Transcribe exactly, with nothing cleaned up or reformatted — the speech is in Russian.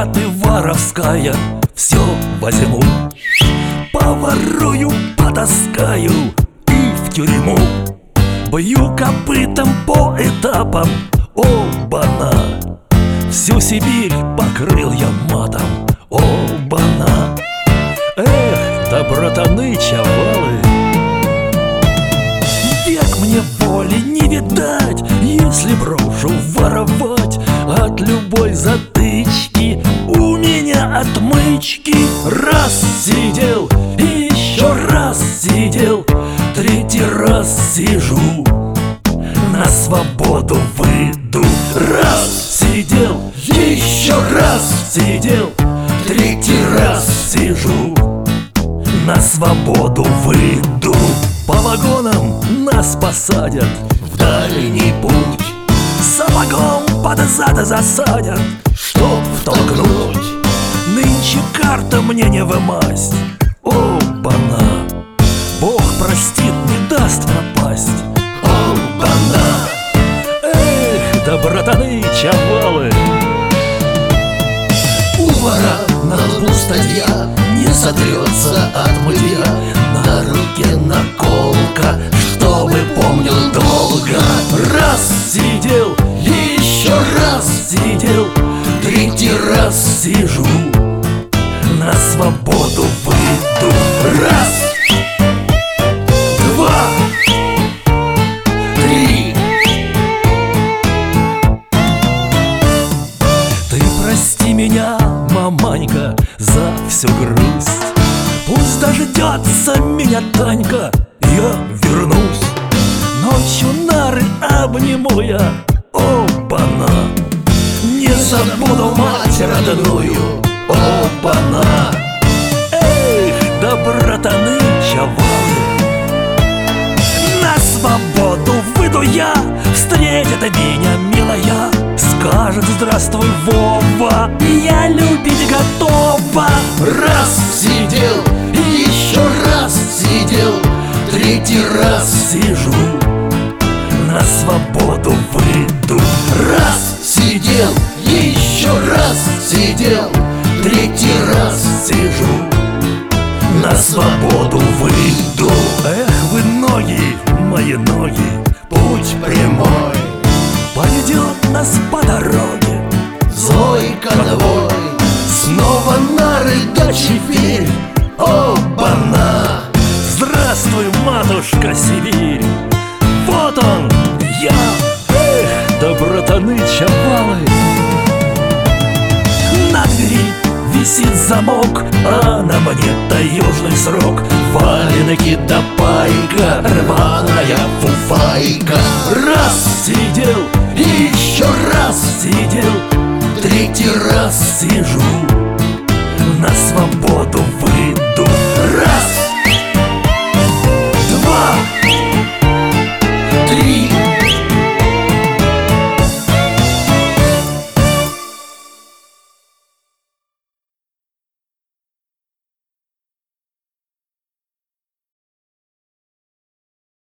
моя ты воровская, все возьму, поворую, потаскаю и в тюрьму. Бью копытом по этапам, оба-на, всю Сибирь покрыл я матом, оба-на. Эх, да братаны, чавалы, век мне воли не видать, если брошу воровать. От любой затычки у меня отмычки. Раз сидел, и еще раз сидел, третий раз сижу, на свободу выйду. Раз сидел, еще раз сидел, третий раз сижу, на свободу выйду. По вагонам нас посадят в дальний путь, сапогом под зад засадят, чтоб втолкнуть. Нынче карта мне не в масть, оба-на, Бог простит, не даст напасть, оба-на. Эх, да братаны, чавалы, у вора на лбу статья не сотрется от мытья, на руке наколка, чтобы помнил долго. раз сидел, И еще раз сидел, третий раз сижу, на свободу выйду. раз, Два, три. ты прости меня, маманька, за всю грусть. Пусть дождется меня Танька, я вернусь. Ночью нары обниму я, оба-на, не забуду мать родную, оба-на. Эх, да братаны, чавалы, на свободу выйду я, встретит меня милая, скажет: здравствуй, Вова, я любить готова. Раз сидел, и еще раз сидел, третий раз Сижу, на свободу выйду. раз сидел, и еще раз сидел, третий раз Сижу, на свободу выйду. Эх, вы ноги, мои ноги, путь прямой, поведет нас по дороге злой конвой. Снова нары до чефирь, оба-на. Здравствуй, матушка Сибирь, вот он, я. Эх, да братаны, чавалы, на двери висит замок, а на мне таежный срок. Валенки да пайка, рваная фуфайка. Раз сидел, И еще раз сидел, третий раз сижу, на свободу выйду. раз